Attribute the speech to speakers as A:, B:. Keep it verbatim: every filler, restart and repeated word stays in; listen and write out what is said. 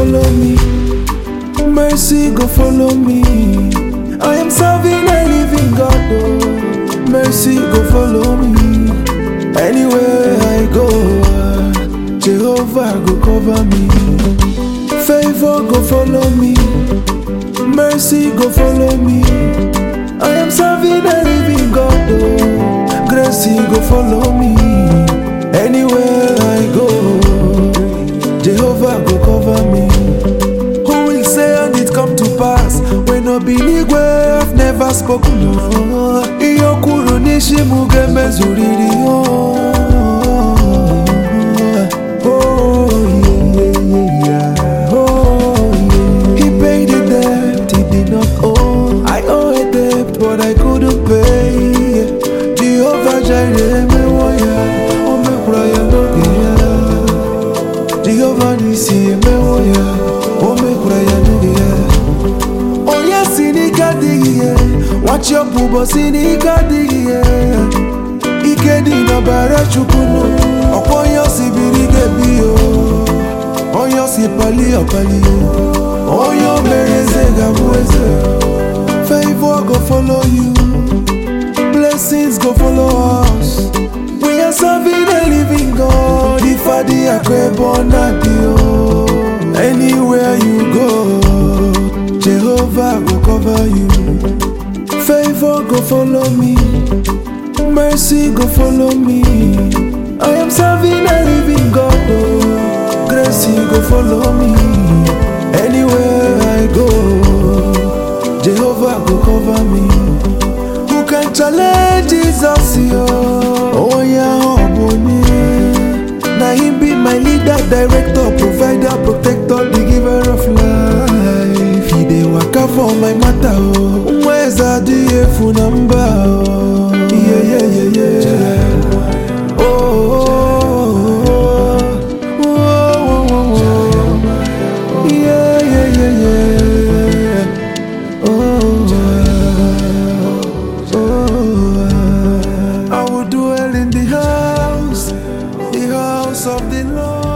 A: follow me. Mercy go follow me. I am serving a living God, oh. Mercy go follow me. Anywhere I go, Jehovah go cover me. Favor go follow me. Mercy go follow me. I am serving a living God, oh. Grace go follow me. Anywhere I go, Jehovah go cover me. Who will say and it come to pass when no believe where I've never spoken? No. Iyokuro nishimu gemezuriri, oh. Oh yeah, yeah, yeah. Oh yeah. He paid the debt he did not owe. I owe a debt but I couldn't pay. Jehovah Jireh me woya, oh me praya no geya. Jehovah Nisi me woya, oh me praya no geya. Oh yes, sinika diye, watch your bubo sinika diye. Ike di na bara chukunu, opo yo si birige biyo, oh yo si pali opali, oh yo mereze gabueze. Favor go follow you, blessings go follow us. We are serving a living God. If I di akwebo na dio, anywhere you go, Jehovah go cover you. Favor go follow me. Mercy go follow me. I am serving a living God, oh. Grace go follow me. Anywhere I go, Jehovah go cover me. Who can challenge Jesus, yo? Oh yeah, oh boni. Now him be my leader, director, provider, protector, the giver of life. He dey waka for my matter, oh. Where's the F number, oh? Yeah, yeah, yeah, yeah. Oh, oh, oh, oh, oh, oh. Yeah, yeah, yeah, yeah. Oh, oh, I will dwell in the house, the house of the Lord.